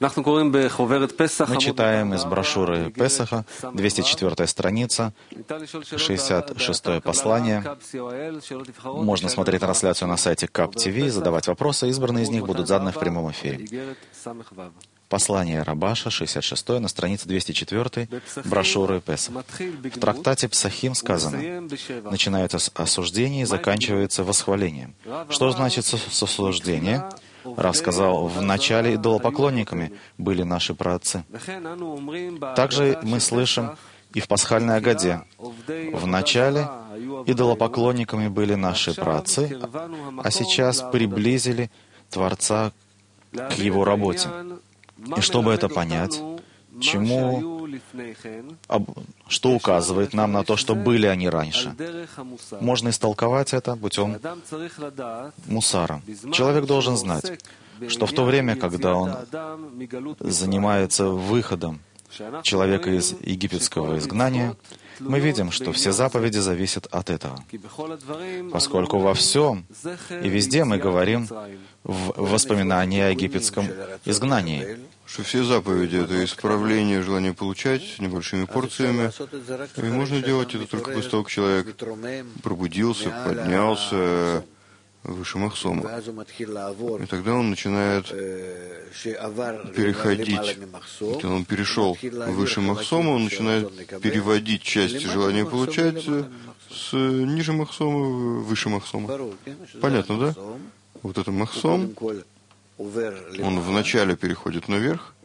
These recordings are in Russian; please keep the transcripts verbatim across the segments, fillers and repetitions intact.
Мы читаем из брошюры Песаха, двести четвёртая страница, шестьдесят шестое послание. Можно смотреть трансляцию на сайте кап ти ви, задавать вопросы, избранные из них будут заданы в прямом эфире. Послание Рабаша, шестьдесят шестое, на странице двести четвёртой брошюры Песах. В трактате Псахим сказано: начинается с осуждения и заканчивается восхвалением. Что значит с осуждения? Рав сказал: в начале идолопоклонниками были наши праотцы. Также мы слышим и в пасхальной Агаде: в начале идолопоклонниками были наши праотцы, а сейчас приблизили Творца к Его работе. И чтобы это понять, чему, что указывает нам на то, что были они раньше, можно истолковать это путем мусара. Человек должен знать, что в то время, когда он занимается выходом человека из египетского изгнания, мы видим, что все заповеди зависят от этого. Поскольку во всем и везде мы говорим в воспоминании о египетском изгнании. Что все заповеди — это исправление желания получать небольшими порциями. И можно делать это только после того, как человек пробудился, поднялся выше Махсома. И тогда он начинает переходить. Когда он перешел выше Махсома, он начинает переводить части желания получать с ниже Махсома выше Махсома. Понятно, да? Вот это Махсом, он вначале переходит наверх,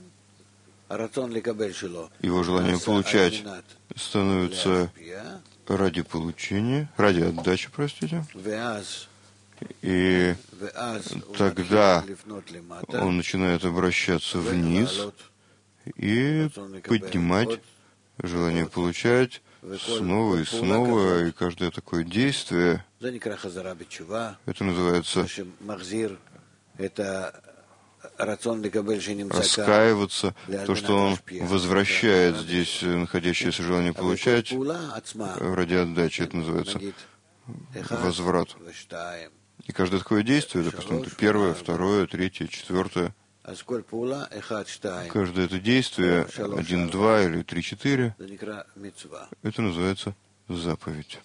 его желание получать становится ради получения, ради отдачи, простите. И тогда он начинает обращаться вниз и поднимать желание получать снова и снова, и каждое такое действие, это называется раскаиваться, то, что он возвращает здесь находящееся желание получать ради отдачи, это называется возврат. И каждое такое действие, допустим, это первое, второе, третье, четвертое, каждое это действие, один, два или три, четыре, это называется заповедь.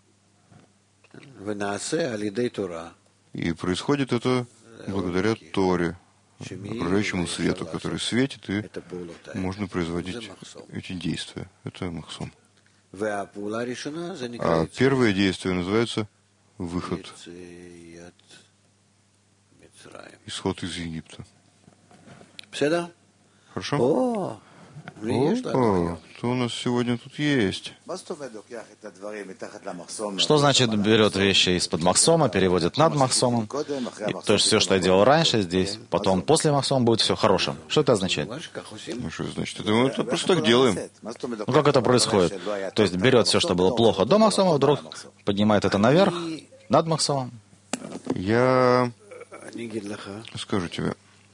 И происходит это благодаря Торе, окружающему свету, который светит, и можно производить эти действия. Это Махсом. А первое действие называется выход, исход из Египта. Хорошо? О, что у нас сегодня тут есть? Что значит берет вещи из-под Махсома, переводит над Махсомом? И, то есть все, что я делал раньше здесь, потом после Махсома будет все хорошим. Что это означает? Ну что значит? Это мы это просто так делаем. Ну как это происходит? То есть берет все, что было плохо до Махсома, вдруг поднимает это наверх, над Махсомом? Я скажу тебе.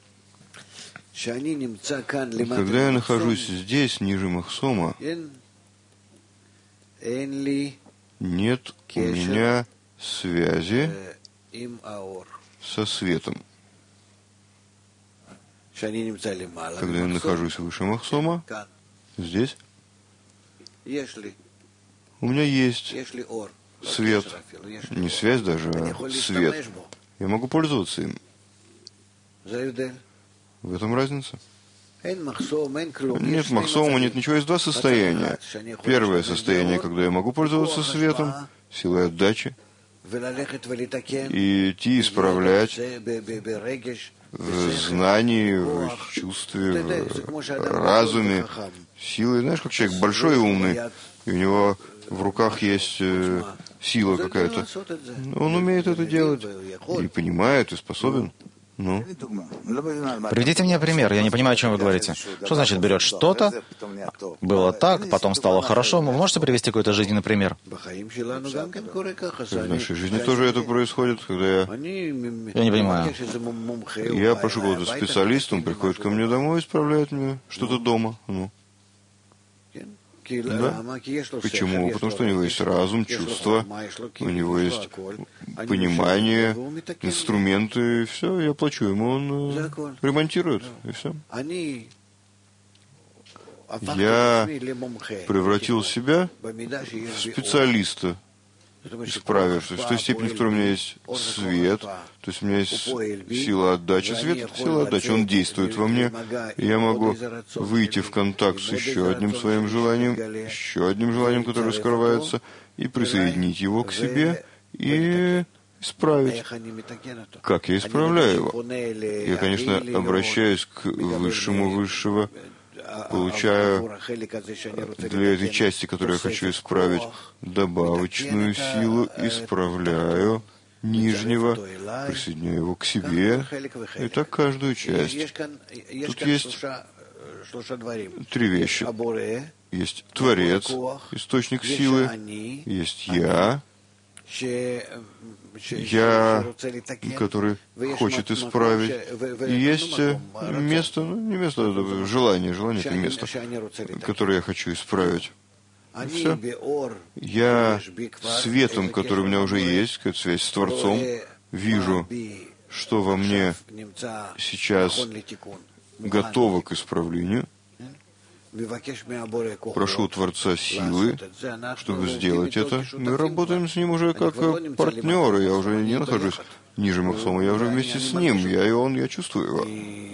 Когда я нахожусь здесь, ниже Махсома, нет у меня связи со светом. Когда я нахожусь выше Махсома, здесь, у меня есть свет. Не связь даже, а свет. Я могу пользоваться им. В этом разница? Нет Махсома, нет ничего, есть два состояния. Первое состояние, когда я могу пользоваться светом, силой отдачи, и идти исправлять в знании, в чувстве, в разуме, силой. Знаешь, как человек большой и умный, и у него в руках есть сила какая-то. Он умеет это делать, и понимает, и способен. Ну? Приведите мне пример, я не понимаю, о чем вы говорите. Что значит берет что-то, было так, потом стало хорошо? Вы можете привести какой-то жизненный пример? В нашей жизни тоже это происходит, когда я... Я не понимаю. Я прошу какого-то специалиста, он приходит ко мне домой, исправляет мне что-то дома. Ну. Да. Почему? Потому что у него есть разум, чувства, у него есть понимание, инструменты, все, я плачу ему, он ремонтирует, и все. Я превратил себя в специалиста, исправившись, в той степени, в которой у меня есть свет, то есть у меня есть сила отдачи. Свет — это сила отдачи, он действует во мне, и я могу выйти в контакт с еще одним своим желанием, еще одним желанием, которое скрывается, и присоединить его к себе, и исправить. Как я исправляю его? Я, конечно, обращаюсь к высшему высшего, получаю для этой части, которую я хочу исправить, добавочную силу, исправляю нижнего, присоединяю его к себе, и так каждую часть. Тут есть три вещи. Есть Творец, источник силы, есть Я, Я, который хочет исправить, и есть место, ну не место, это желание, желание — это место, которое я хочу исправить. И все. Я светом, который у меня уже есть, какая-то связь с Творцом, вижу, что во мне сейчас готово к исправлению. Прошу Творца силы, чтобы сделать это. Мы работаем с Ним уже как партнеры. Я уже не нахожусь ниже Махсома, я уже вместе с Ним. Я и Он, я чувствую Его.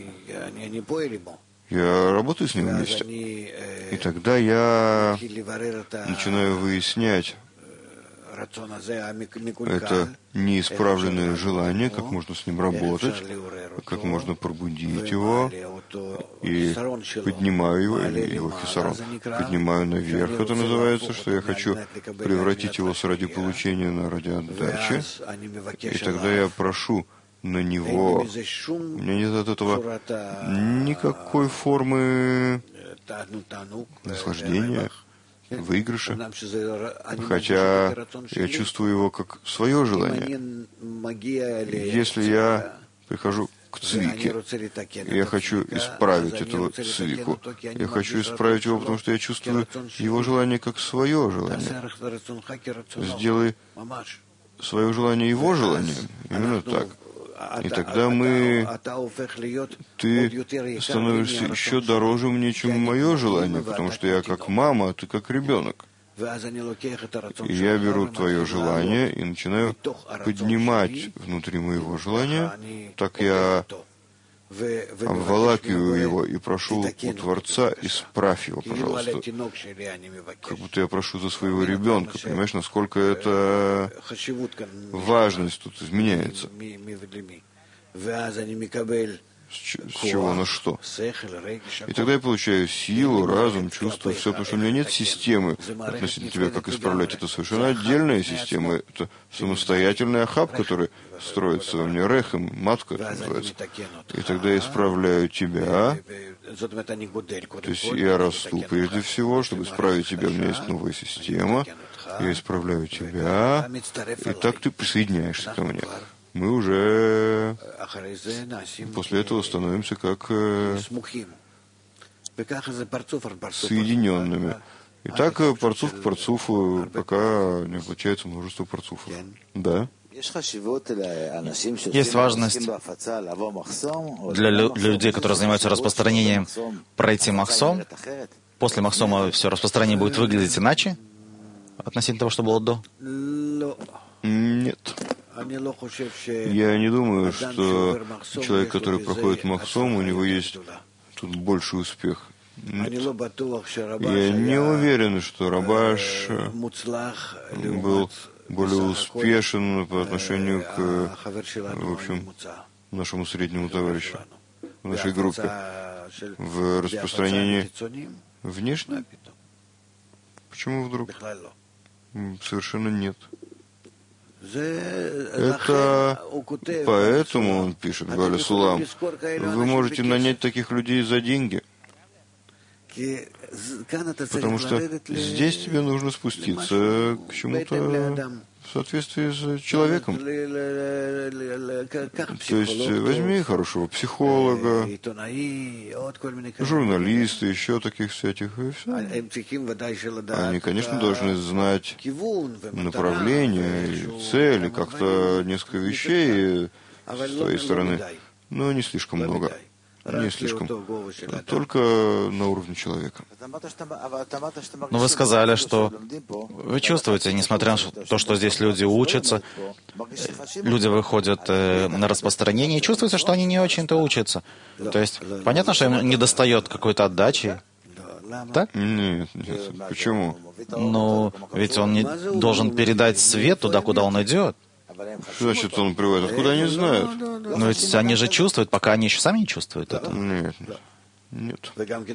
Я работаю с Ним вместе. И тогда я начинаю выяснять это неисправленное желание, как можно с ним работать, как можно пробудить его, и поднимаю его, или его хисарон, поднимаю наверх, это называется, что я хочу превратить его с ради получения на ради отдачи, и тогда я прошу на него, у меня нет от этого никакой формы наслаждения, выигрыша, хотя я чувствую его как свое желание. Если я прихожу к цвике, я хочу исправить этого цвику, я хочу исправить его, потому что я чувствую его желание как свое желание. Сделай свое желание его желанием, именно так. И тогда мы, ты становишься еще дороже мне, чем мое желание, потому что я как мама, а ты как ребенок. И я беру твое желание и начинаю поднимать внутри моего желания, так я обволакиваю его и прошу у Творца: исправь его, пожалуйста. Как будто я прошу за своего ребенка. Понимаешь, насколько это важность тут изменяется. С чего на что. И тогда я получаю силу, разум, чувство, все, потому что у меня нет системы относительно тебя, как исправлять. Это совершенно отдельная система. Это самостоятельный ахаб, который строится во мне, рехем, матка это называется. И тогда я исправляю тебя. То есть я расту прежде всего, чтобы исправить тебя. У меня есть новая система. Я исправляю тебя. И так ты присоединяешься ко мне. Мы уже после этого становимся как соединенными. И так парцуф к парцуфу, пока не получается множество парцуфов. Да. Есть важность для, лю- для людей, которые занимаются распространением, пройти махсом. После махсома все распространение будет выглядеть иначе относительно того, что было до? Нет. Я не думаю, что человек, который проходит махсом, у него есть тут больший успех. Нет. Я не уверен, что Рабаш был более успешен по отношению к, в общем, нашему среднему товарищу в нашей группе. В распространении внешне? Почему вдруг? Совершенно нет. Это поэтому он пишет, Галя Сулам, вы можете нанять таких людей за деньги, потому что здесь тебе нужно спуститься к чему-то в соответствии с человеком. То есть возьми хорошего психолога, журналиста, еще таких всяких, и все. Они, конечно, должны знать направление и цели, как-то несколько вещей с твоей стороны, но не слишком много. Не слишком. Только на уровне человека. Но вы сказали, что вы чувствуете, несмотря на то, что здесь люди учатся, люди выходят на распространение, и чувствуете, что они не очень-то учатся. То есть, понятно, что им недостает какой-то отдачи. Так? Нет, нет. Почему? Ну, ведь он не должен передать свет туда, куда он идет. Что значит он приводит? Откуда они знают? Но ведь они же чувствуют, пока они еще сами не чувствуют это. Нет, нет.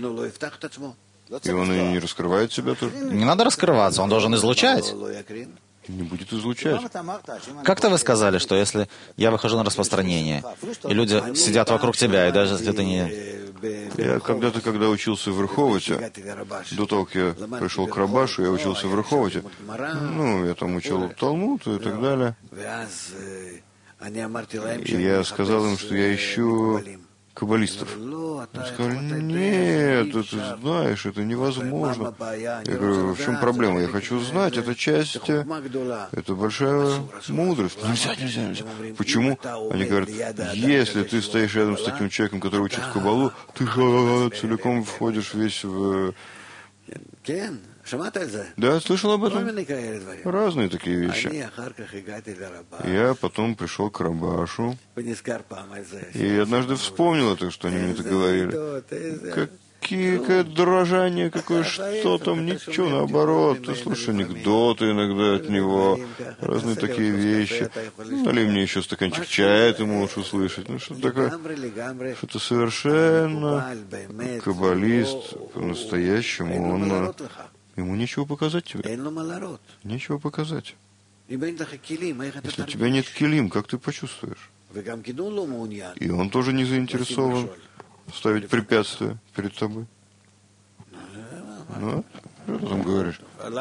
И он и не раскрывает себя тоже. Не надо раскрываться, он должен излучать. Не будет излучать. Как-то вы сказали, что если я выхожу на распространение, и люди сидят вокруг тебя, и даже если ты не... Я когда-то, когда учился в Рыховоте, до того, как я пришел к Рабашу, я учился в Рыховоте. Ну, я там учил Талмуд и так далее. И я сказал им, что я ищу каббалистов. Они сказали, нет, это ты знаешь, это невозможно. Я говорю, в чем проблема? Я хочу знать, это часть, это большая мудрость. Нельзя, нельзя, нельзя. Почему? Они говорят, если ты стоишь рядом с таким человеком, который учит каббалу, ты целиком входишь весь в... Да, слышал об этом? Разные такие вещи. Я потом пришел к Рабашу и однажды вспомнил это, что они мне это говорили. Какие, какое дрожание, какое что там, ничего, наоборот. Ты слушаешь анекдоты иногда от него, разные такие вещи. Налей мне еще стаканчик чая, ты можешь услышать. Ну, что-то такое, что-то совершенно каббалист, по-настоящему, он... Ему нечего показать тебе. Нечего показать. Если у тебя нет килим, как ты почувствуешь? И он тоже не заинтересован ставить препятствия перед тобой. Ну, что ты там говоришь?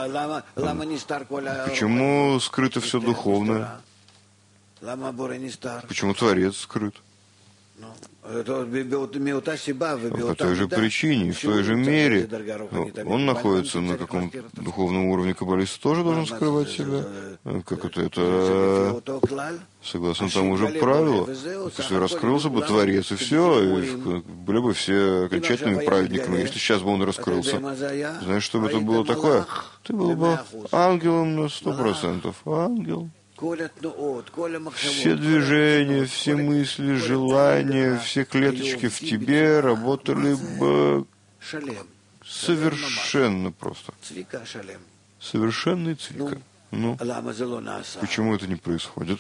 Почему скрыто все духовное? Почему Творец скрыт? По той же причине, в той же мере, он находится на каком-то духовном уровне, каббалист тоже должен скрывать себя. Как это? Это согласно тому же правилу. Если раскрылся бы Творец, и все, и были бы все окончательными праведниками. Если сейчас бы он раскрылся, знаешь, что бы это было такое? Ты был бы ангелом на сто процентов. Ангел. Все движения, все мысли, желания, все клеточки в тебе работали бы совершенно просто. Совершенный цвика. Ну, почему это не происходит?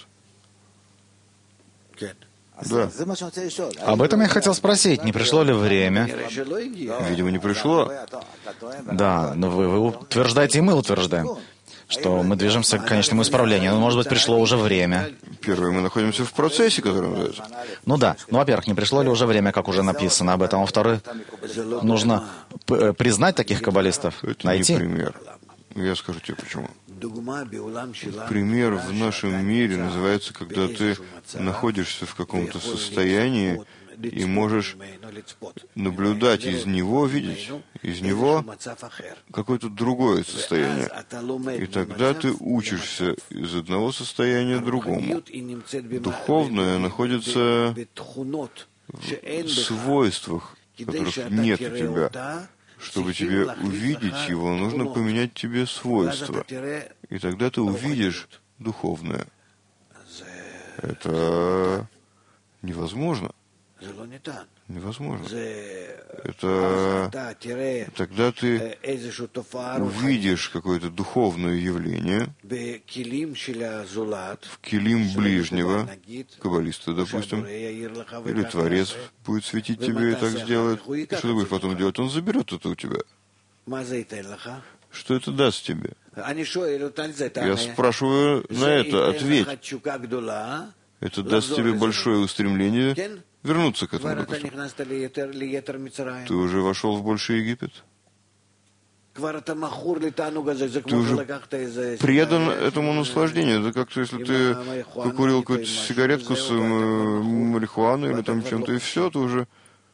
Да. Об этом я хотел спросить. Не пришло ли время? Видимо, не пришло. Да, но вы, вы утверждаете, и мы утверждаем, что мы движемся к конечному исправлению. Но, может быть, пришло уже время. Первое, мы находимся в процессе, который называется. Ну да. Ну, во-первых, не пришло ли уже время, как уже написано об этом. Во-вторых, нужно признать таких каббалистов, это найти. Не пример. Я скажу тебе почему. Пример в нашем мире называется, когда ты находишься в каком-то состоянии и можешь наблюдать из него, видеть из него какое-то другое состояние. И тогда ты учишься из одного состояния к другому. Духовное находится в свойствах, которых нет у тебя. Чтобы тебе увидеть его, нужно поменять тебе свойства. И тогда ты увидишь духовное. Это невозможно. Невозможно. Это тогда ты увидишь какое-то духовное явление в килим ближнего, каббалиста, допустим, или Творец будет светить тебе и так сделает. И что ты будешь потом делать? Он заберет это у тебя. Что это даст тебе? Я спрашиваю на это, ответь. Это даст тебе большое устремление вернуться к этому, допустим. Ты уже вошел в больший Египет? Ты уже предан этому наслаждению. Это как-то, если ты покурил какую-то сигаретку с марихуаной или там чем-то, и все, ты уже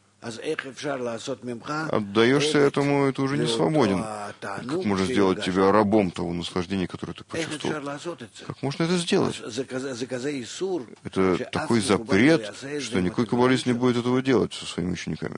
отдаешься этому, и ты уже не свободен. Как можно сделать тебя рабом того наслаждения, которое ты почувствовал? Как можно это сделать? Это такой запрет, что никакой каббалист не будет этого делать со своими учениками.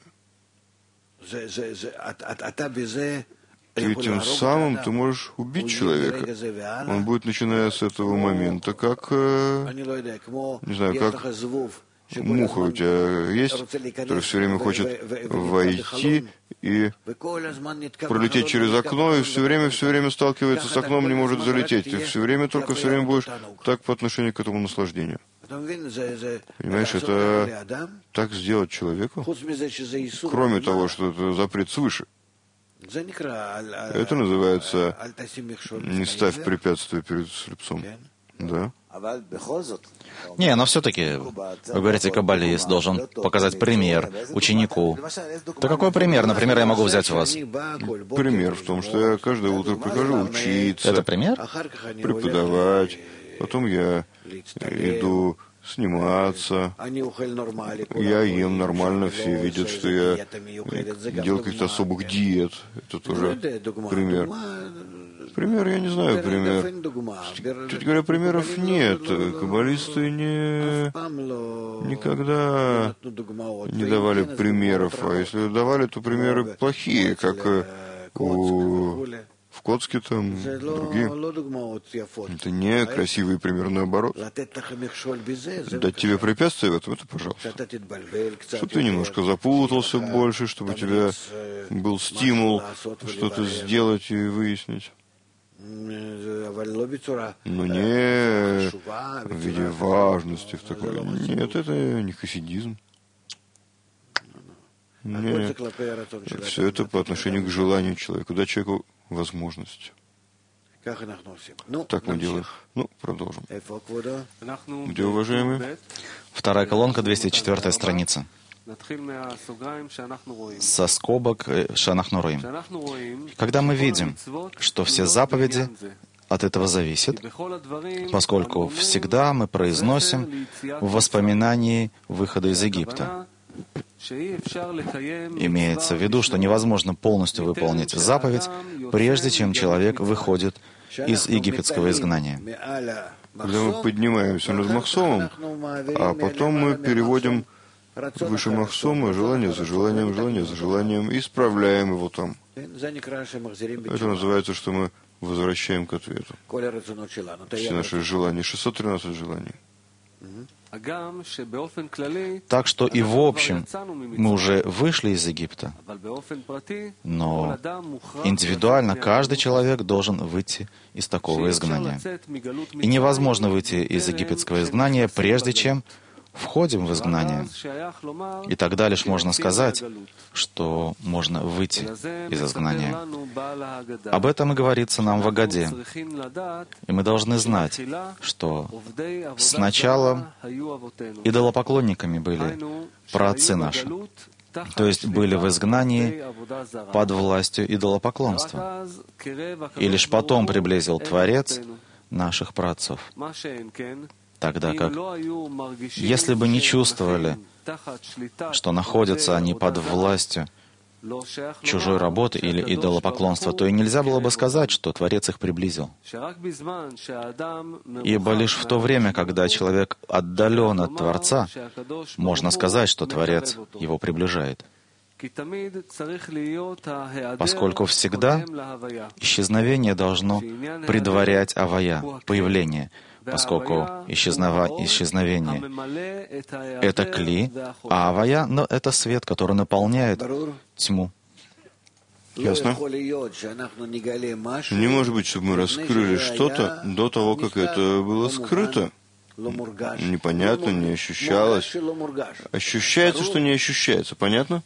И тем самым ты можешь убить человека. Он будет, начиная с этого момента, как, не знаю, как муха у тебя есть, которая все время хочет войти и пролететь через окно, и все время, все время сталкивается с окном, не может залететь. Ты все время, только все время будешь так по отношению к этому наслаждению. Понимаешь, это так сделать человеку, кроме того, что это запрет свыше. Это называется «не ставь препятствия перед слепцом». Да. Не, но все-таки, вы говорите, каббалист должен показать пример ученику. То какой пример? Например, я могу взять у вас. Пример в том, что я каждое утро прихожу учиться. Это пример? Преподавать. Потом я иду сниматься. Я ем нормально, все видят, что я делаю каких-то особых диет. Это тоже пример. Пример, я не знаю, пример. Чуть говоря, примеров нет. Каббалисты не... никогда не давали примеров. А если давали, то примеры плохие, как у... в Коцке там, другие. Это не красивый пример, наоборот. Дать тебе препятствия в этом, это пожалуйста. Чтобы ты немножко запутался больше, чтобы у тебя был стимул что-то сделать и выяснить. Но не в виде важности. В таком... Нет, это не хасидизм. Нет. Все это по отношению к желанию человека. Дать человеку возможность. Так мы делаем. Ну, продолжим. Где, уважаемые? Вторая колонка, двести четвёртая страница. Со скобок Шанахнуруим. Когда мы видим, что все заповеди от этого зависят, поскольку всегда мы произносим в воспоминании выхода из Египта. Имеется в виду, что невозможно полностью выполнить заповедь, прежде чем человек выходит из египетского изгнания. Когда мы поднимаемся над Махсомом, а потом мы переводим выше Махсома желание за желанием, желание за желанием, и исправляем его там. Это называется, что мы возвращаем к ответу. Все наши желания, шестьсот тринадцать желаний. Так что и в общем мы уже вышли из Египта, но индивидуально каждый человек должен выйти из такого изгнания. И невозможно выйти из египетского изгнания, прежде чем входим в изгнание. И тогда лишь можно сказать, что можно выйти из изгнания. Об этом и говорится нам в Агаде. И мы должны знать, что сначала идолопоклонниками были праотцы наши, то есть были в изгнании под властью идолопоклонства. И лишь потом приблизил Творец наших праотцов. Тогда как, если бы не чувствовали, что находятся они под властью чужой работы или идолопоклонства, то и нельзя было бы сказать, что Творец их приблизил. Ибо лишь в то время, когда человек отдален от Творца, можно сказать, что Творец его приближает. Поскольку всегда исчезновение должно предварять авая, появление, поскольку исчезнова... исчезновение — это кли, а авая — это свет, который наполняет тьму. Ясно? Не может быть, чтобы мы раскрыли что-то до того, как это было скрыто. Непонятно, не ощущалось. Ощущается, что не ощущается. Понятно?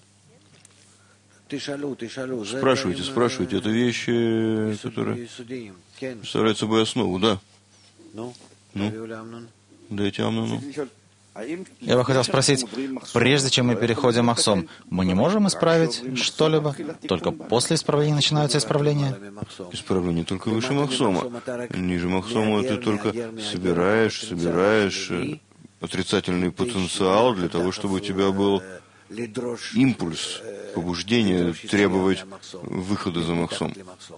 Спрашивайте, спрашивайте. Это вещи, которые представляют собой основу, да? Ну, дайте Амнону. Я бы хотел спросить, прежде чем мы переходим Махсом, мы не можем исправить что-либо? Только после исправления начинаются исправления? Исправление только выше Махсома. Ниже Махсома ты только собираешь, собираешь отрицательный потенциал для того, чтобы у тебя был импульс, побуждение требовать выхода за Махсом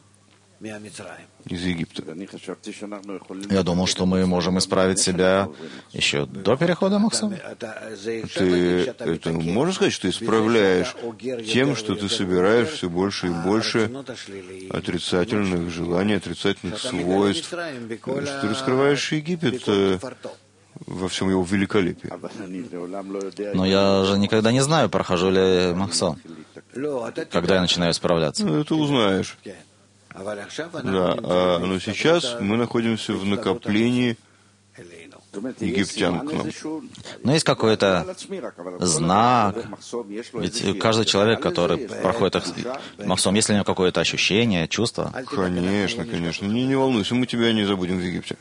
из Египта. Я думал, что мы можем исправить себя еще до перехода Махсома. Ты это можешь сказать, что ты исправляешь тем, что ты собираешь все больше и больше отрицательных желаний, отрицательных свойств, что ты раскрываешь Египет во всем его великолепии. Но я же никогда не знаю, прохожу ли Махсом, когда я начинаю исправляться. Ну, это узнаешь. Да, а, но сейчас мы находимся в накоплении египтян к нам. Но есть какой-то знак, ведь каждый человек, который проходит Махсом, есть ли у него какое-то ощущение, чувство? Конечно, конечно. Не, не волнуйся, мы тебя не забудем в Египте.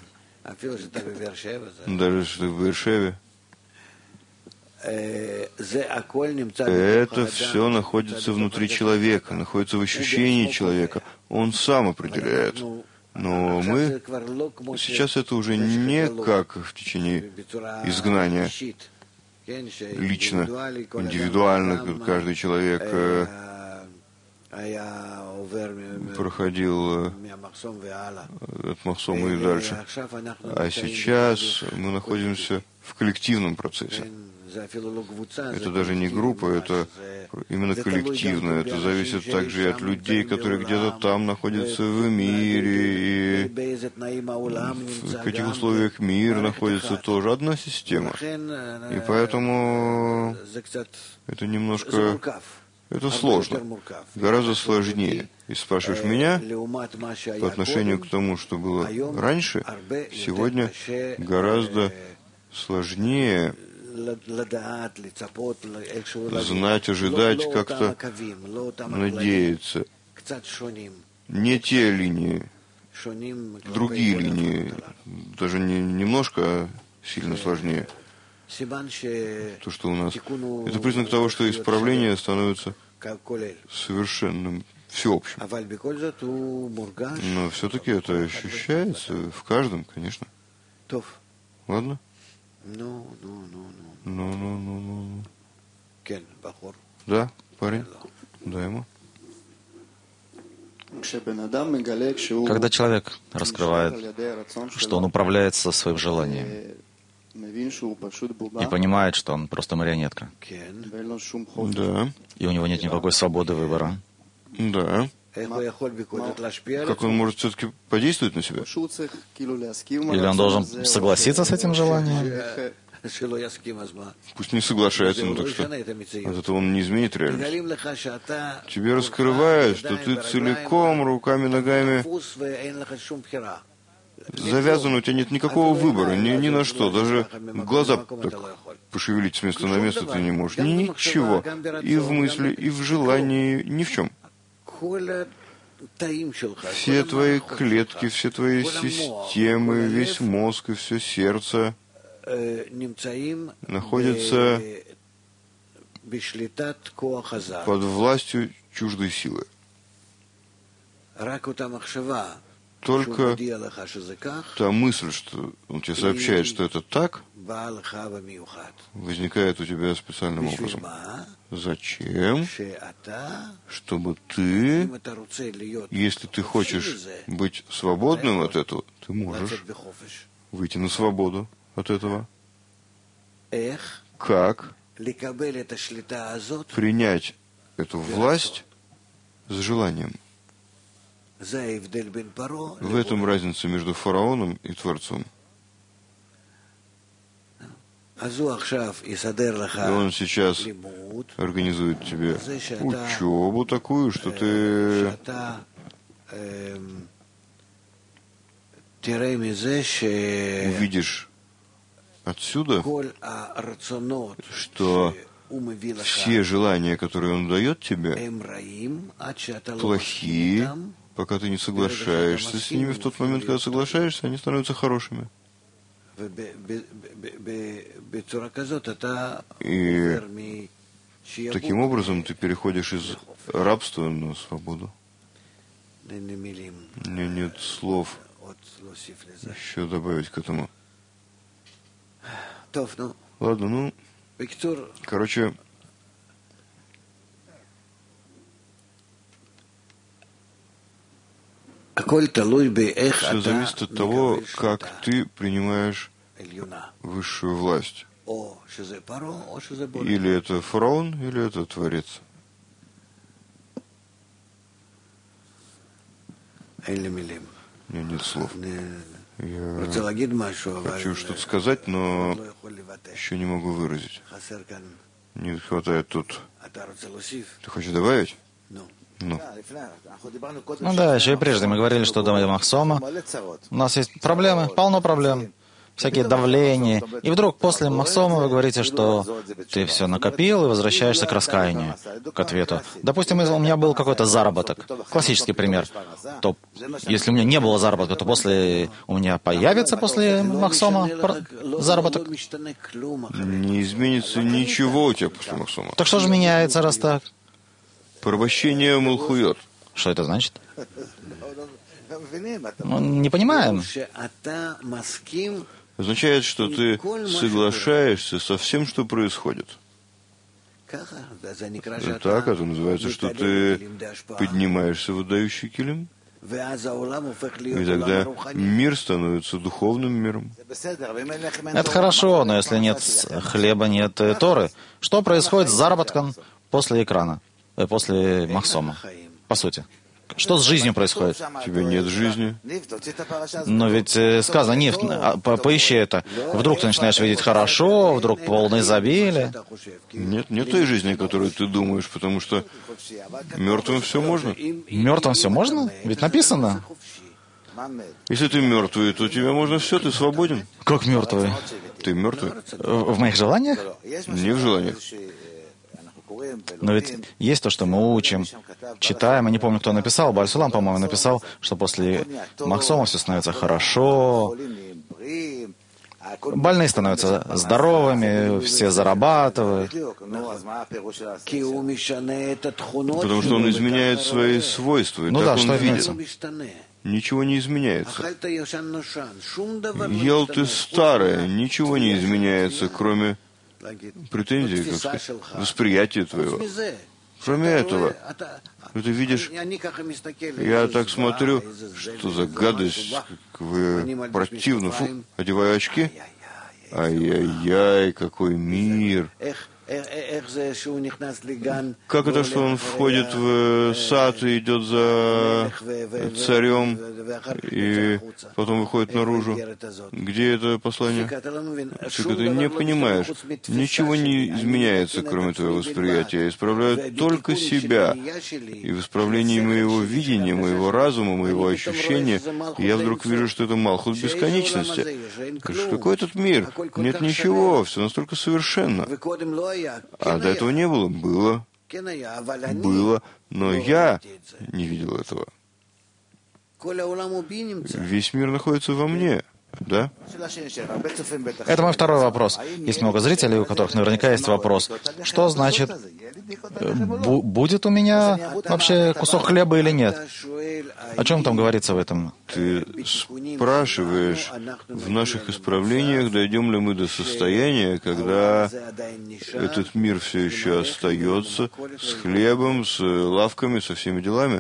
Даже если ты в Бершеве. Это все находится внутри человека, находится в ощущении человека. Он сам определяет. Но мы сейчас это уже не как в течение изгнания, лично, индивидуально, каждый человек проходил от Махсома и дальше. А сейчас мы находимся в коллективном процессе. Это даже не группа, это именно коллективно. Это зависит также и от людей, которые где-то там находятся в мире, и в каких условиях мир находится, тоже одна система. И поэтому это немножко... Это сложно, гораздо сложнее. Если спрашиваешь меня, по отношению к тому, что было раньше, сегодня гораздо сложнее знать, ожидать, как-то надеяться. Не те линии, другие линии, даже не немножко, а сильно сложнее. То, что у нас... Это признак того, что исправление становится совершенным, всеобщим. Но все-таки это ощущается в каждом, конечно. Ладно? Ну, ну, ну, ну. Да, парень? Да, ему. Когда человек раскрывает, что он управляется своим желанием, и понимает, что он просто марионетка, да. И у него нет никакой свободы выбора, да. Как он может все-таки подействовать на себя? Или он должен согласиться с этим желанием? Пусть не соглашается, но так что от этого он не изменит реальность. Тебе раскрывают, что ты целиком, руками, ногами завязан, у тебя нет никакого выбора, ни, ни на что. Даже глаза так пошевелить с места на место ты не можешь. Ни, ничего. И в мысли, и в желании, ни в чем. Все твои клетки, все твои системы, весь мозг и все сердце находятся под властью чуждой силы. Только та мысль, что он тебе сообщает, что это так, возникает у тебя специальным образом. Зачем? Чтобы ты, если ты хочешь быть свободным от этого, ты можешь выйти на свободу от этого. Как принять эту власть с желанием? В этом разница между фараоном и Творцом. И он сейчас организует тебе учебу такую, что ты увидишь отсюда, что все желания, которые он дает тебе, плохие, пока ты не соглашаешься с ними. В тот момент, когда соглашаешься, они становятся хорошими. И таким образом ты переходишь из рабства на свободу. У меня нет слов еще добавить к этому. Ладно, ну, короче, все зависит от того, как ты принимаешь высшую власть. Или это фараон, или это творец. У меня нет слов. Я хочу что-то сказать, но еще не могу выразить. Не хватает тут. Ты хочешь добавить? Ну. Ну да, еще и прежде мы говорили, что до Махсома у нас есть проблемы, полно проблем, всякие давления. И вдруг после Махсома вы говорите, что ты все накопил и возвращаешься к раскаянию, к ответу. Допустим, у меня был какой-то заработок, классический пример. То, если у меня не было заработка, то после у меня появится после Махсома заработок? Не изменится ничего у тебя после Махсома. Так что же меняется, раз так? Порабощение Малхуйот. Что это значит? Ну, не понимаем. Означает, что ты соглашаешься со всем, что происходит. Так, это называется, что ты поднимаешься в отдающий килим. И тогда мир становится духовным миром. Это хорошо, но если нет хлеба, нет Торы, что происходит с заработком после экрана? После Махсома, по сути. Что с жизнью происходит? У тебя нет жизни. Но ведь сказано, Ниф, по поищи это. Вдруг ты начинаешь видеть хорошо, вдруг полное изобилие. Нет, не той жизни, которую ты думаешь, потому что мертвым все можно. Мертвым все можно? Ведь написано. Если ты мертвый, то тебе можно все, ты свободен. Как мертвый? Ты мертвый. В моих желаниях? Не в желаниях. Но ведь есть то, что мы учим, читаем, я не помню, кто написал, Бааль-Сулам, по-моему, написал, что после Махсома все становится хорошо, больные становятся здоровыми, все зарабатывают. Потому что он изменяет свои свойства, и ну так да, он что видит. Ничего не изменяется. Ел ты старое, ничего не изменяется, кроме претензий, как сказать, восприятия твоего. Кроме этого, ты видишь, я так смотрю, что за гадость, как вы противно, фу, одеваю очки, ай-яй-яй, какой мир. Как это, что он входит в сад и идет за царем, и потом выходит наружу? Где это послание? Так ты не понимаешь. Ничего не изменяется, кроме твоего восприятия. Я исправляю только себя. И в исправлении моего видения, моего разума, моего ощущения, я вдруг вижу, что это Малхут бесконечности. Какой этот мир? Нет ничего, все настолько совершенно. А до этого не было? Было. Было. Но я не видел этого. Весь мир находится во мне. Да? Это мой второй вопрос. Есть много зрителей, у которых наверняка есть вопрос. Что значит, бу- будет у меня вообще кусок хлеба или нет? О чем там говорится в этом? Ты спрашиваешь, в наших исправлениях дойдем ли мы до состояния, когда этот мир все еще остается с хлебом, с лавками, со всеми делами?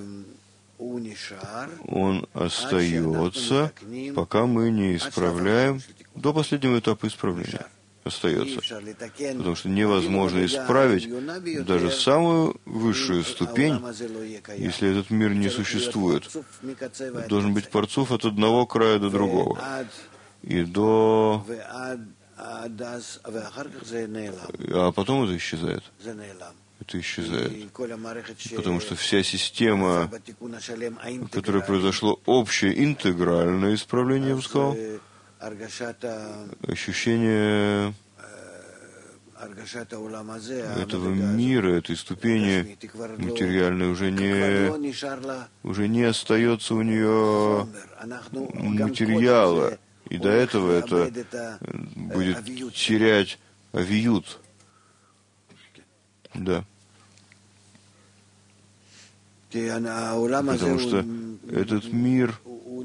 Он остается, пока мы не исправляем, до последнего этапа исправления остается. Потому что невозможно исправить даже самую высшую ступень, если этот мир не существует. Должен быть парцуф от одного края до другого. И до... А потом это исчезает. Это исчезает. Потому что вся система, в которой произошло общее интегральное исправление, я бы сказал, ощущение этого мира, этой ступени материальной уже не, уже не остается у нее материала. И до этого это будет терять авиют. Да. Потому что этот мир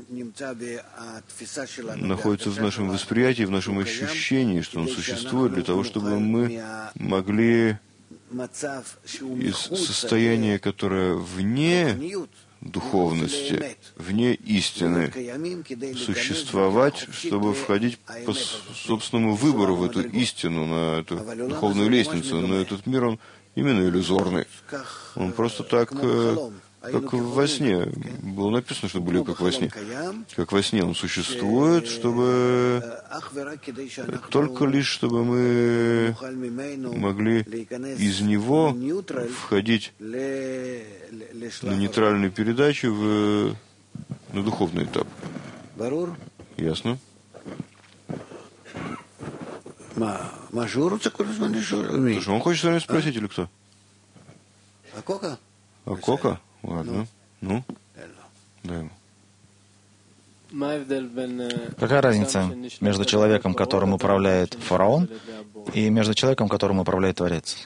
находится в нашем восприятии, в нашем ощущении, что он существует для того, чтобы мы могли из состояния, которое вне духовности, вне истины, существовать, чтобы входить по собственному выбору в эту истину, на эту духовную лестницу. Но этот мир, он именно иллюзорный. Он просто так, как во сне. Было написано, что были как во сне. Как во сне он существует, чтобы только лишь, чтобы мы могли из него входить на нейтральную передачу в, на духовный этап. Ясно? Слушай, он хочет с вами спросить или кто? А Кока? Ладно. Ну? Дай ему. Какая разница между человеком, которым управляет фараон, и между человеком, которым управляет Творец?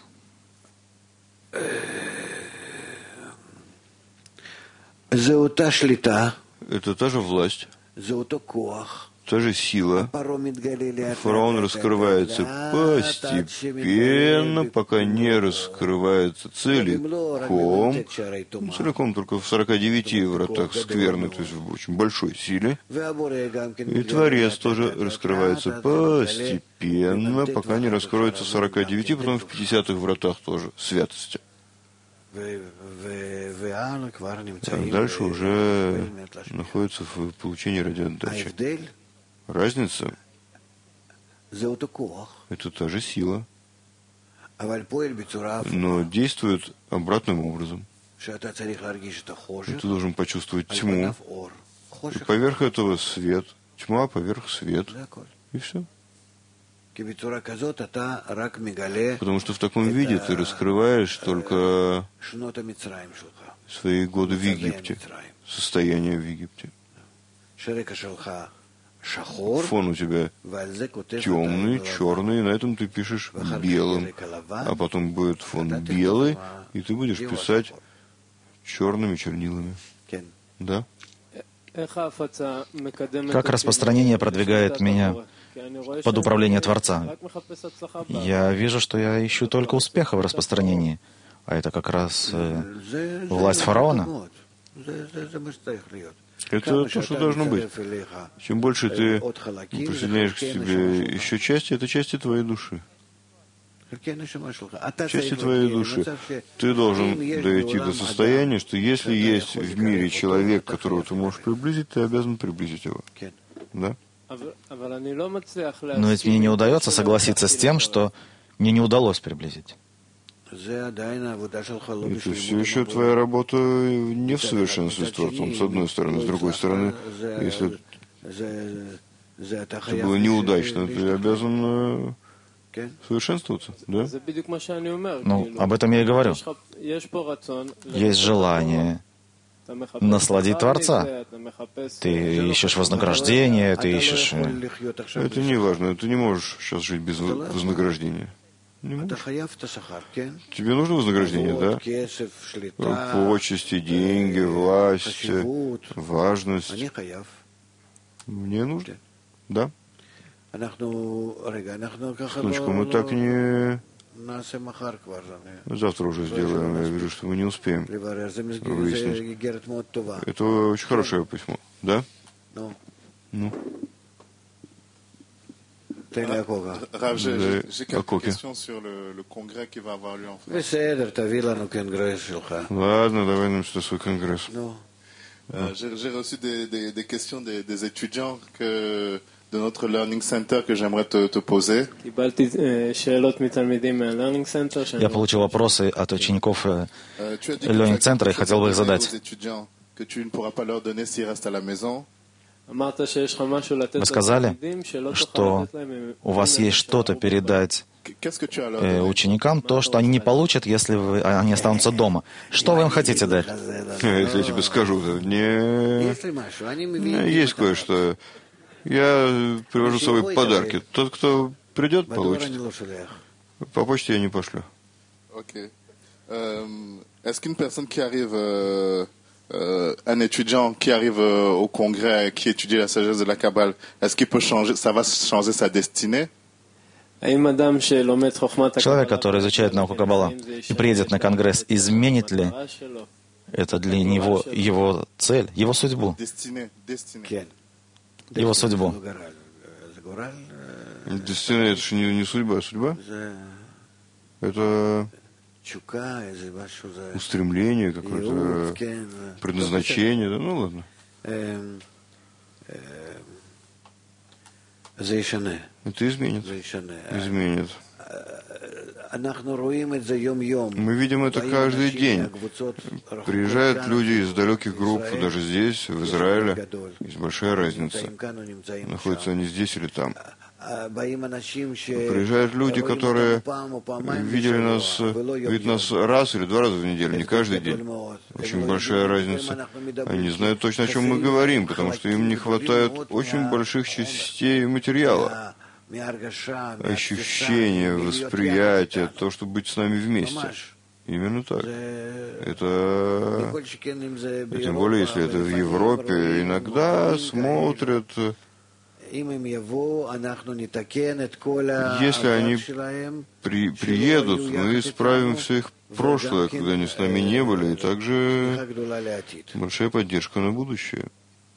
Это та же власть, та же сила. Фараон раскрывается постепенно, пока не раскрывается целиком, целиком только в сорока девяти вратах скверны, то есть в очень большой силе. И Творец тоже раскрывается постепенно, пока не раскроется в сорока девяти, потом в пятидесятых вратах тоже святости. А дальше уже находится в получении радиоотдачи. Разница — это та же сила, но действует обратным образом. И ты должен почувствовать тьму, и поверх этого свет, тьма поверх свет, и все. Потому что в таком виде ты раскрываешь только свои годы в Египте, состояние в Египте. Фон у тебя темный, черный, и на этом ты пишешь белым. А потом будет фон белый, и ты будешь писать черными чернилами. Да? Как распространение продвигает меня под управление Творца? Я вижу, что я ищу только успеха в распространении. А это как раз э, власть фараона. Это то, что должно быть. Чем больше ты присоединяешь к себе еще части, это части твоей души. Части твоей души. Ты должен дойти до состояния, что если есть в мире человек, которого ты можешь приблизить, ты обязан приблизить его. Да? Но ведь мне не удается согласиться с тем, что мне не удалось приблизить. Это все еще твоя работа не в совершенстве с Творцом, с одной стороны. С другой стороны, если это было неудачно, ты обязан совершенствоваться, да? Ну, об этом я и говорю. Есть желание насладить Творца. Ты ищешь вознаграждение, ты ищешь... Это не важно, ты не можешь сейчас жить без вознаграждения. Тебе нужно вознаграждение, да? Почести, деньги, власть, важность. Мне нужно, да? Секундочку, мы так не... Завтра уже сделаем. Я вижу, что мы не успеем выяснить. Это очень хорошее письмо, да? Ну. Rav, j'ai quelques questions sur le, le congrès qui va avoir lieu en France. Ладно, давай нам сюда свой конгресс. Euh, j'ai reçu des, des, des questions des, des étudiants que, de notre Learning Center que j'aimerais te, te poser. Я получил вопросы от учеников Learning Center и хотел бы их задать. Que tu ne pourras pas leur donner s'ils restent à la maison. Вы сказали, что у вас есть что-то передать э, ученикам, то, что они не получат, если вы, они останутся дома. Что вы им хотите дать? Если я тебе скажу, не... есть кое-что. Я привожу с собой подарки. Тот, кто придет, получит. По почте я не пошлю. Окей. Est-ce qu'une personne qui arrive, euh, euh, un étudiant qui arrive euh, au congrès, qui étudie la sagesse de la Kabbale, est-ce qu'il peut changer, ça va changer sa destinée? Человек, который изучает науку Каббала и приедет на конгресс, изменит ли это для него его цель, его судьбу? Его судьбу. Дестина — это же не, не судьба, а судьба. Это устремление, какое-то предназначение. Да, ну ладно. Это изменит. Изменит. Мы видим это каждый день. Приезжают люди из далеких групп, даже здесь, в Израиле. Есть большая разница. Находятся они здесь или там. Приезжают люди, которые видели нас, видят нас раз или два раза в неделю, не каждый день. Очень большая разница. Они знают точно, о чем мы говорим, потому что им не хватает очень больших частей материала. Ощущение, восприятие, то, чтобы быть с нами вместе. Именно так. Это, тем более, если это в Европе, иногда смотрят. Если они при, приедут, мы исправим все их прошлое, когда они с нами не были, и также большая поддержка на будущее.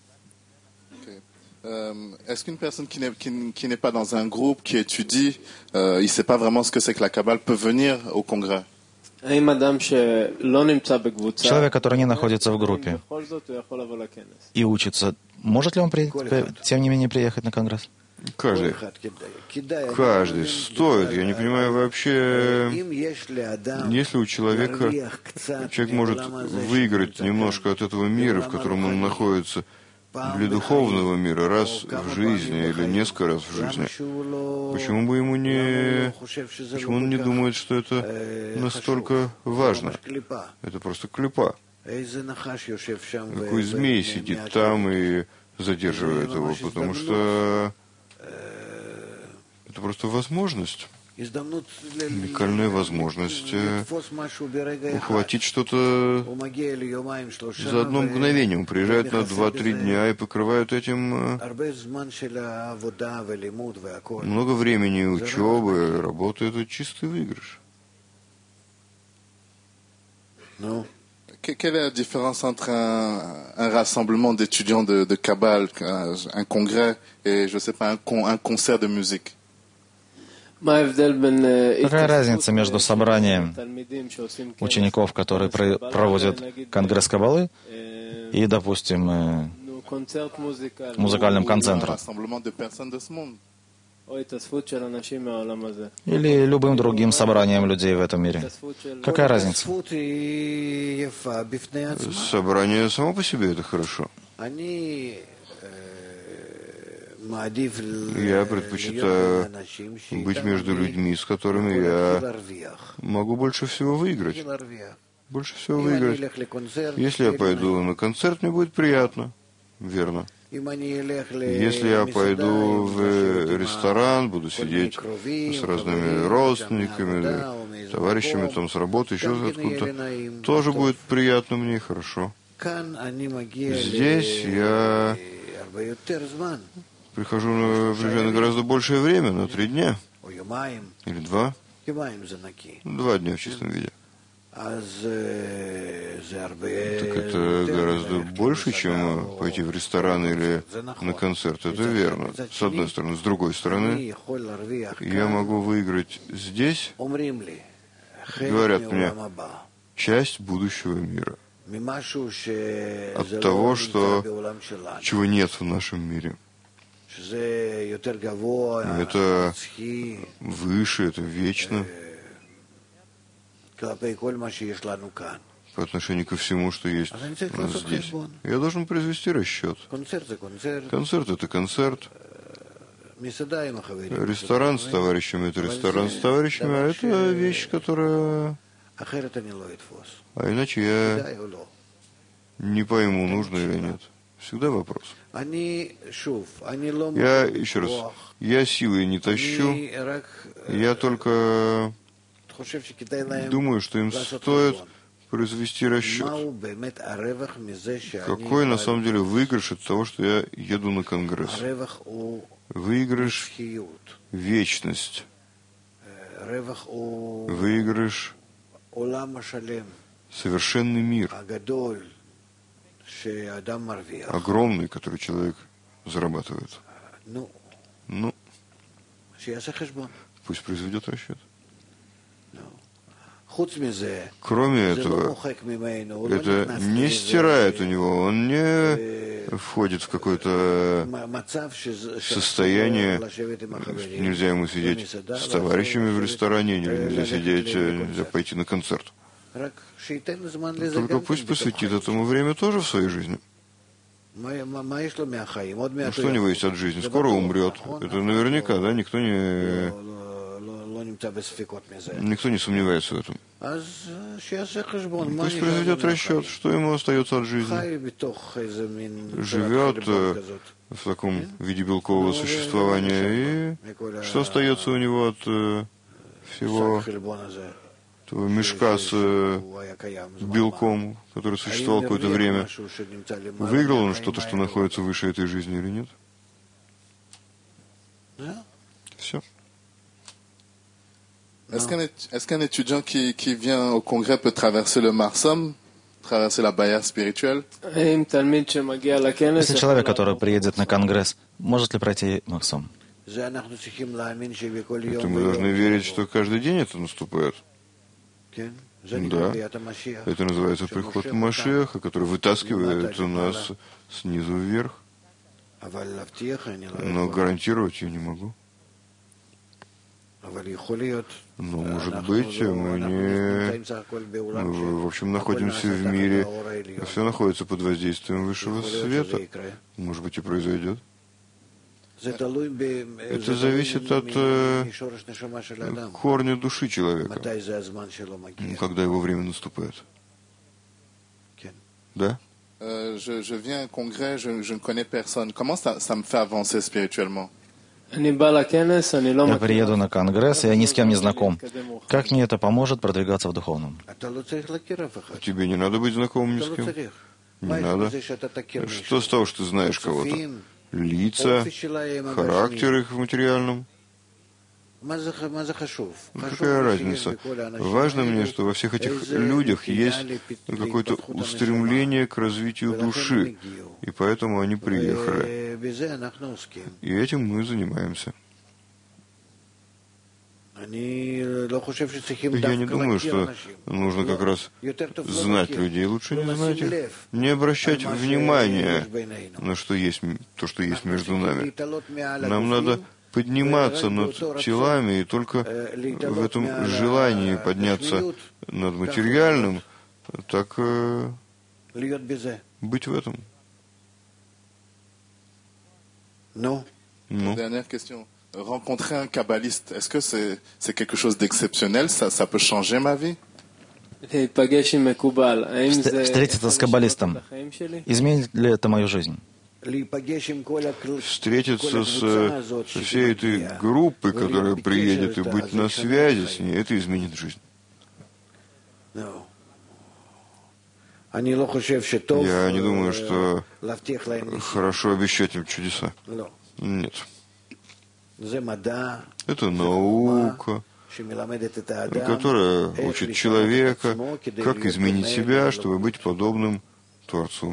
Est-ce qu'une personne qui n'est, qui, qui n'est pas dans un groupe, qui étudie, euh, il ne sait pas vraiment ce que c'est que la Kabbale, peut venir au congrès? Человек, который не находится в группе и учится, может ли он, при, тем не менее, приехать на конгресс? Каждый. Каждый стоит. Я не понимаю вообще, если у человека, человек может выиграть немножко от этого мира, в котором он находится, для духовного мира раз в жизни или несколько раз в жизни, почему бы ему не... Почему он не думает, что это настолько важно? Это просто клипа. Какой змей сидит там и задерживает его, потому что это просто возможность. Уникальная возможность ухватить что-то за одно мгновение. Он приезжает на два-три дня и покрывает этим много времени учебы, работы. Это чистый выигрыш. Quelle est la différence entre un, un rassemblement d'étudiants de, de Kabbale, un, un congrès et, je ne sais pas, un, con, un concert de musique? Какая разница между собранием учеников, которые проводят конгресс Каббалы, и, допустим, музыкальным концертом? Или любым другим собранием людей в этом мире? Какая разница? Собрание само по себе — это хорошо. Я предпочитаю быть между людьми, с которыми я могу больше всего выиграть. Больше всего выиграть. Если я пойду на концерт, мне будет приятно. Верно. Если я пойду в ресторан, буду сидеть с разными родственниками, товарищами там с работы, еще откуда-то, тоже будет приятно мне и хорошо. Здесь я прихожу на, на гораздо большее время, на три дня. Или два. Два дня в чистом виде. Так это гораздо больше, чем пойти в ресторан или на концерт. Это верно. С одной стороны. С другой стороны, я могу выиграть здесь, говорят мне, часть будущего мира. От того, что, чего нет в нашем мире. Это выше, это вечно по отношению ко всему, что есть у нас здесь. Я должен произвести расчет. Концерт — это концерт. Ресторан с товарищами — это ресторан с товарищами, а это вещь, которая... А иначе я не пойму, нужно или нет. Всегда вопрос. Я еще раз, я силой не тащу, я только думаю, что им стоит произвести расчет. Какой на самом деле выигрыш от того, что я еду на Конгресс? Выигрыш — вечность. Выигрыш — совершенный мир, огромный, который человек зарабатывает. Ну, пусть произведет расчет. Кроме этого, это не стирает у него, он не входит в какое-то состояние, нельзя ему сидеть с товарищами в ресторане, нельзя сидеть, нельзя пойти на концерт. Только пусть посвятит этому время тоже в своей жизни. Ну, что у него есть от жизни? Скоро умрет. Это наверняка, да, никто не... Никто не сомневается в этом. Пусть произведет расчет, что ему остается от жизни. Живет в таком виде белкового существования, и что остается у него от всего этого мешка с белком, который существовал какое-то время. Выиграл он что-то, что находится выше этой жизни или нет? Все. Est-ce qu'un est qu'un étudiant qui, qui vient au congrès peut traverser le Marsam, traverser la barrière spirituelle? Если человек, который приедет на Конгресс, может ли пройти Максом? Это мы должны верить, что каждый день это наступает. Да. Это называется приход Машиаха, который вытаскивает нас снизу вверх. Но гарантировать я не могу. Но, может быть, мы не... Мы, в общем, находимся в мире, все находится под воздействием высшего света. Может быть, и произойдет. Это зависит от э, корня души человека, когда его время наступает. Да? Je, je viens à un congrès, je, je ne connais personne. Comment ça, ça me fait avancer spirituellement? Я приеду на Конгресс, и я ни с кем не знаком. Как мне это поможет продвигаться в духовном? Тебе не надо быть знакомым ни с кем. Не надо. Что с того, что ты знаешь кого-то? Лица, характер их в материальном. Какая разница? Важно мне, что во всех этих людях есть какое-то устремление к развитию души, и поэтому они приехали. И этим мы занимаемся. Я не думаю, что нужно как раз знать людей, лучше не знать их, не обращать внимания на что есть, то, что есть между нами. Нам надо подниматься над телами, и только в этом желании подняться над материальным, так э, быть в этом. Ну. Rencontrer un kabbaliste, est-ce que c'est c'est quelque chose d'exceptionnel? Ça, ça peut changer ma vie? Встретиться с каббалистом, изменит ли это мою жизнь? Встретиться с, со всей этой группой, которая приедет, и быть на связи с ней, это изменит жизнь. Я не думаю, что хорошо обещать им чудеса. Нет. Это наука, которая учит человека, как изменить себя, чтобы быть подобным Творцу.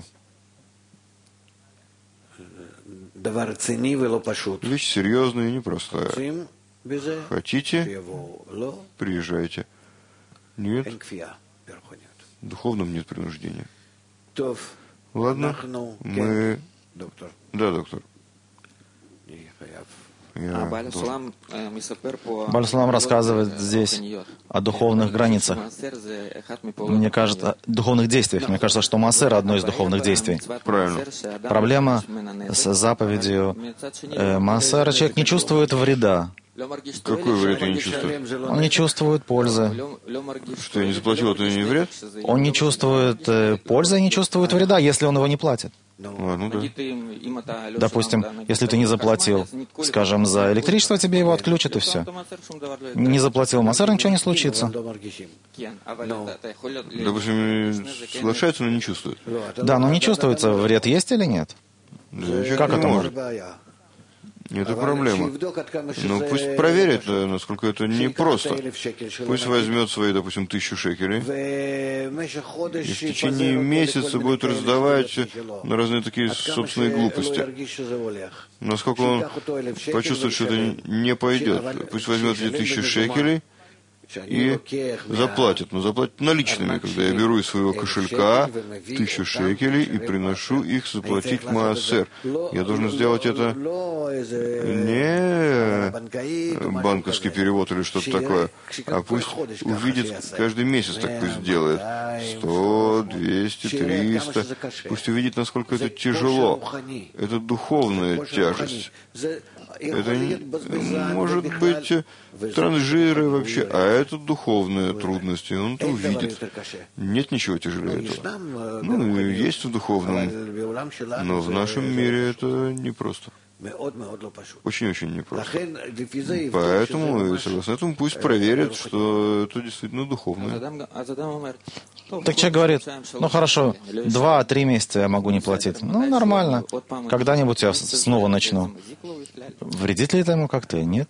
Вещь серьезная и непростая. Хотите? Приезжайте. Нет? В духовном нет принуждения. Ладно? Мы... Да, доктор. Баль-Салам рассказывает здесь о духовных границах. Мне кажется, духовных действиях. Мне кажется, что маасер — одно из духовных действий. Правильно. Проблема с заповедью э, маасера — человек не чувствует вреда. Какой вред я не чувствую? Он не чувствует пользы. Что, я не заплатил, это не вред? Он не чувствует э, пользы и не чувствует вреда, если он его не платит. А, ну да. Допустим, если ты не заплатил, скажем, за электричество, тебе его отключат и все. Не заплатил массер, ничего не случится. Допустим, соглашается, но не чувствует. Да, но не чувствуется, вред есть или нет? Да, как это может? Это проблема. Но пусть проверит, насколько это непросто. Пусть возьмет свои, допустим, тысячу шекелей и в течение месяца будет раздавать на разные такие собственные глупости. Насколько он почувствует, что это не пойдет. Пусть возьмет эти тысячу шекелей и заплатит. Но заплатит наличными, когда я беру из своего кошелька тысячу шекелей и приношу их заплатить маасер. Я должен сделать это не банковский перевод или что-то такое, а пусть увидит каждый месяц, так пусть делает. Сто, двести, триста. Пусть увидит, насколько это тяжело. Это духовная тяжесть. Это может быть транжиры вообще, а это духовные трудности, он это увидит. Нет ничего тяжелее этого. Ну, есть в духовном, но в нашем мире это непросто. Очень-очень непросто. Поэтому, согласно этому, пусть проверят, что это действительно духовное. Так человек говорит, ну хорошо, два-три месяца я могу не платить. Ну, нормально. Когда-нибудь я снова начну. Вредит ли это ему как-то? Нет.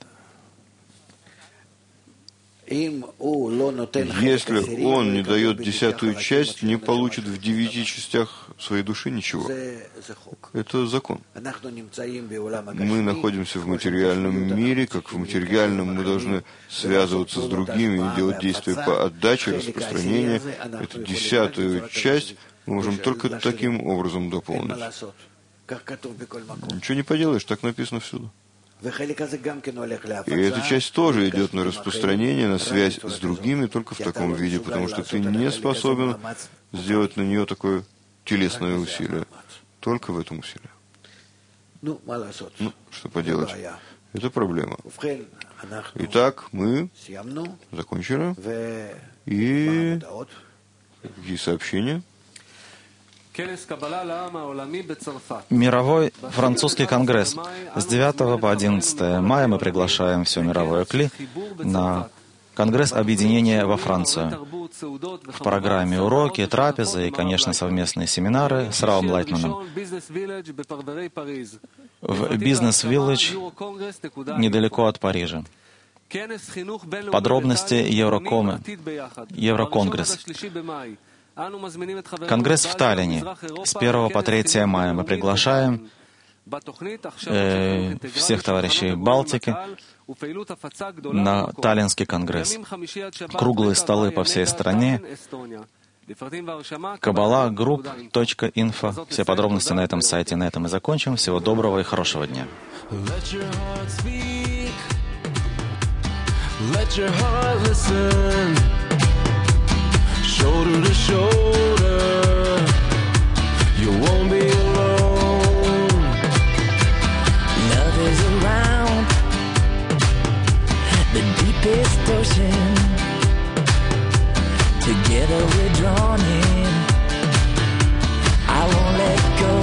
Если он не дает десятую часть, не получит в девяти частях своей души ничего. Это закон. Мы находимся в материальном мире, как в материальном мы должны связываться с другими и делать действия по отдаче, распространению. Эту десятую часть мы можем только таким образом дополнить. Ничего не поделаешь, так написано всюду. И эта часть тоже идет на распространение, на связь с другими только в таком виде, потому что ты не способен сделать на нее такое телесное усилие. Только в этом усилии. Ну, что поделать? Это проблема. Итак, мы закончили. И какие сообщения? Мировой французский конгресс. С девятого по одиннадцатое мая мы приглашаем все мировое КЛИ на конгресс объединения во Францию. В программе уроки, трапезы и, конечно, совместные семинары с Равом Лайтманом в Бизнес-Виллидж недалеко от Парижа. Подробности Евроком... Евроконгресс. Конгресс в Таллине. С первого по третье мая мы приглашаем э, всех товарищей Балтики на Таллинский конгресс. Круглые столы по всей стране. Кабала групп точка инфо. Все подробности на этом сайте. На этом мы закончим. Всего доброго и хорошего дня. Shoulder to shoulder, you won't be alone. Love is around the deepest ocean. Together we're drawn in. I won't let go.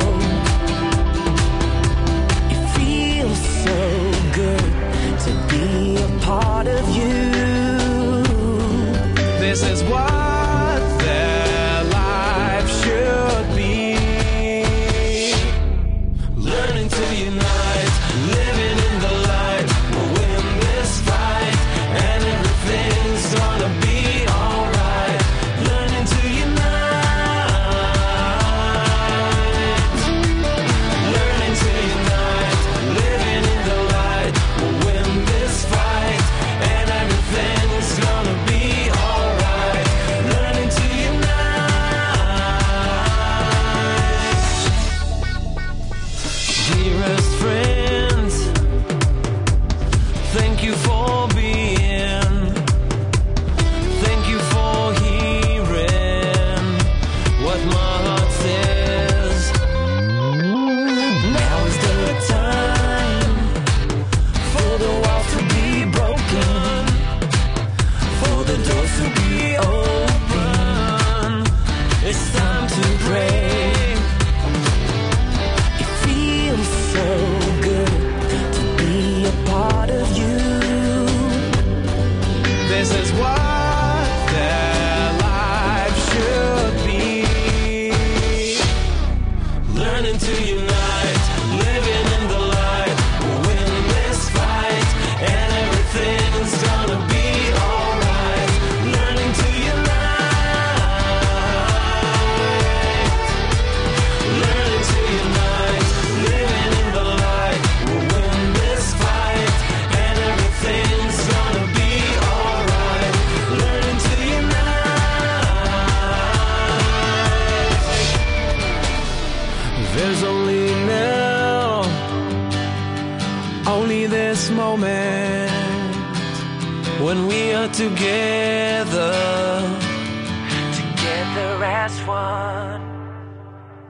It feels so good to be a part of you. This is what their life this moment when we are together.